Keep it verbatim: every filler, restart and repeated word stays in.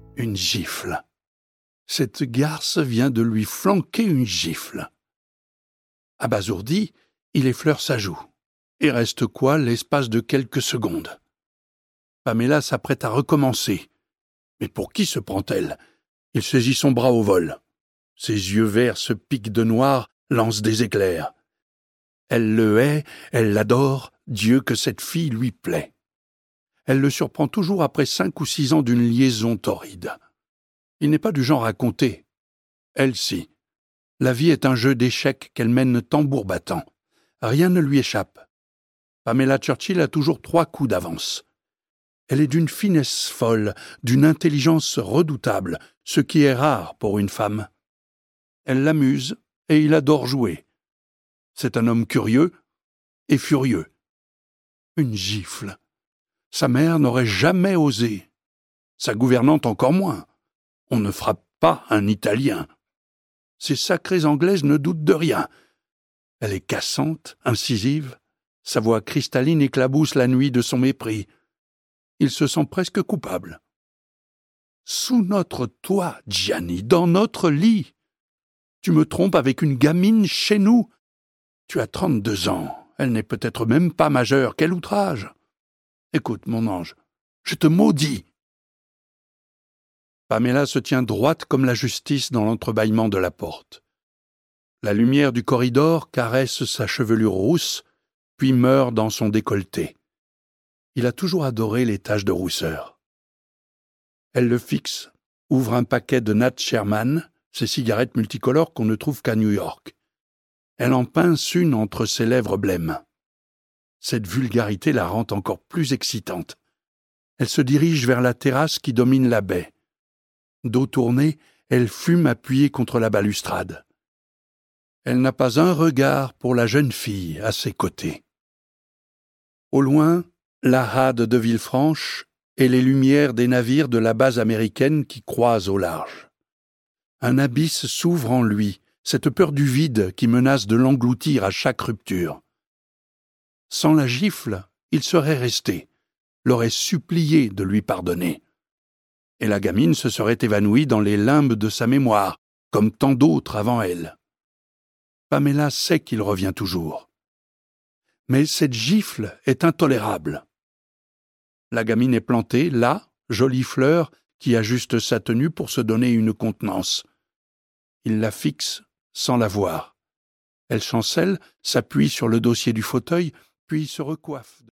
Une gifle. Cette garce vient de lui flanquer une gifle. Abasourdi, il effleure sa joue. Et reste quoi l'espace de quelques secondes. Pamela s'apprête à recommencer. Mais pour qui se prend-elle? Il saisit son bras au vol. Ses yeux verts se piquent de noir, lancent des éclairs. Elle le hait, elle l'adore, Dieu que cette fille lui plaît. Elle le surprend toujours après cinq ou six ans d'une liaison torride. Il n'est pas du genre à compter. Elle si. La vie est un jeu d'échecs qu'elle mène tambour battant. Rien ne lui échappe. Pamela Churchill a toujours trois coups d'avance. Elle est d'une finesse folle, d'une intelligence redoutable, ce qui est rare pour une femme. Elle l'amuse et il adore jouer. C'est un homme curieux et furieux. Une gifle. Sa mère n'aurait jamais osé. Sa gouvernante encore moins. On ne frappe pas un Italien. Ces sacrées Anglaises ne doutent de rien. Elle est cassante, incisive. Sa voix cristalline éclabousse la nuit de son mépris. Il se sent presque coupable. Sous notre toit, Gianni, dans notre lit. Tu me trompes avec une gamine chez nous. Tu as trente-deux ans. Elle n'est peut-être même pas majeure. Quel outrage! Écoute, mon ange, je te maudis. Pamela se tient droite comme la justice dans l'entrebâillement de la porte. La lumière du corridor caresse sa chevelure rousse, puis meurt dans son décolleté. Il a toujours adoré les taches de rousseur. Elle le fixe, ouvre un paquet de Nat Sherman, ces cigarettes multicolores qu'on ne trouve qu'à New York. Elle en pince une entre ses lèvres blêmes. Cette vulgarité la rend encore plus excitante. Elle se dirige vers la terrasse qui domine la baie. Dos tourné, elle fume appuyée contre la balustrade. Elle n'a pas un regard pour la jeune fille à ses côtés. Au loin, la rade de Villefranche et les lumières des navires de la base américaine qui croisent au large. Un abysse s'ouvre en lui, cette peur du vide qui menace de l'engloutir à chaque rupture. Sans la gifle, il serait resté, l'aurait supplié de lui pardonner. Et la gamine se serait évanouie dans les limbes de sa mémoire, comme tant d'autres avant elle. Pamela sait qu'il revient toujours. Mais cette gifle est intolérable. La gamine est plantée, là, jolie fleur, qui ajuste sa tenue pour se donner une contenance. Il la fixe sans la voir. Elle chancelle, s'appuie sur le dossier du fauteuil, puis se recoiffe.